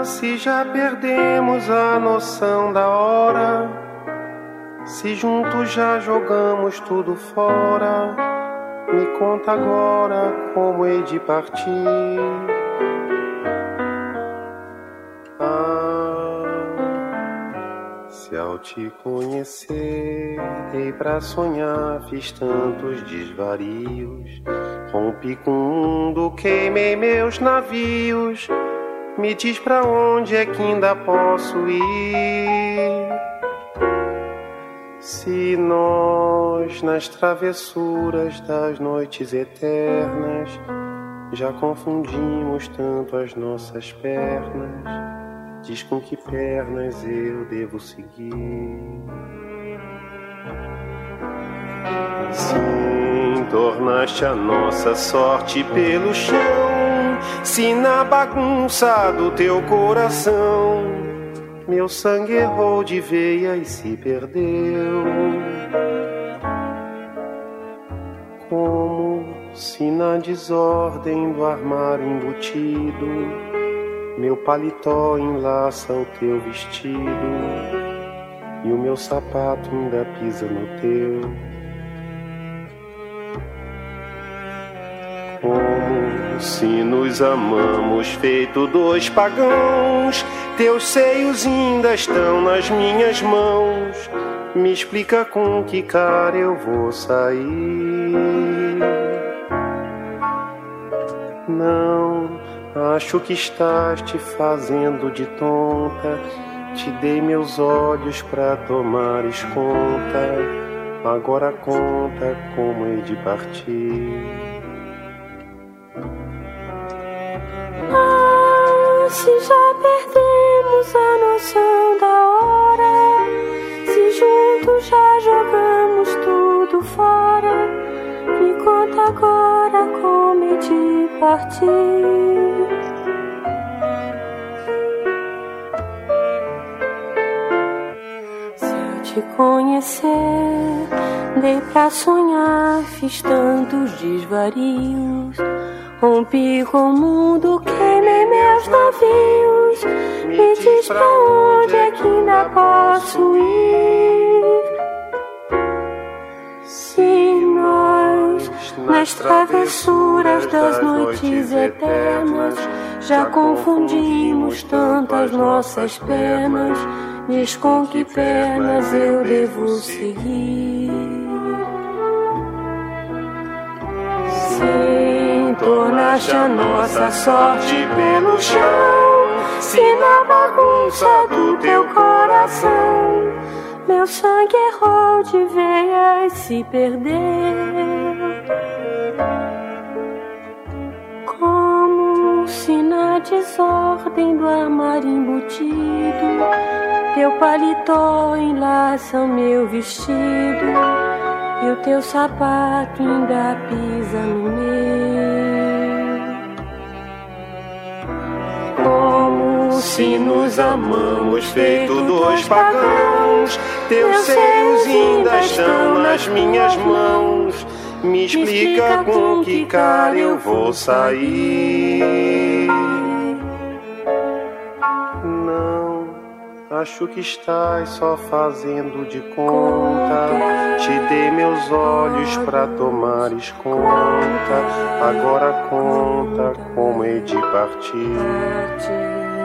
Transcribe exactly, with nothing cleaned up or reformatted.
Se já perdemos a noção da hora, se juntos já jogamos tudo fora, me conta agora como hei de partir. Ah, se ao te conhecer, dei pra sonhar, fiz tantos desvarios, rompi com o mundo, queimei meus navios. Me diz pra onde é que ainda posso ir? Se nós, nas travessuras das noites eternas, já confundimos tanto as nossas pernas, diz com que pernas eu devo seguir. Sim, tornaste a nossa sorte pelo chão. Se na bagunça do teu coração meu sangue errou de veia e se perdeu, como se na desordem do armário embutido meu paletó enlaça o teu vestido e o meu sapato ainda pisa no teu. Como se nos amamos feito dois pagãos, teus seios ainda estão nas minhas mãos. Me explica com que cara eu vou sair. Não, acho que estás te fazendo de tonta. Te dei meus olhos pra tomares conta. Agora conta como hei de partir. Ah, se já perdemos a noção da hora, se juntos já jogamos tudo fora, me conta agora como hei de partir. Se eu te conhecer, dei pra sonhar, fiz tantos desvarios, rompi com o mundo, queimei meus navios. Me diz pra onde é que ainda posso ir? Se nós, nas travessuras das noites eternas, já confundimos tantas nossas penas, diz com que pernas eu devo seguir. Sim, tornaste a nossa sorte pelo chão. Se na bagunça do teu coração meu sangue errou de veia e se perdeu, como se na desordem do armário embutido teu paletó enlaça o meu vestido e o teu sapato ainda pisa no meu. Como se nos amamos feito dois pagãos, teus seios ainda estão nas minhas mãos. Me explica com que cara eu vou sair. Não, acho que estás só fazendo de conta. Te dei meus olhos pra tomares conta. Agora conta como hei de partir.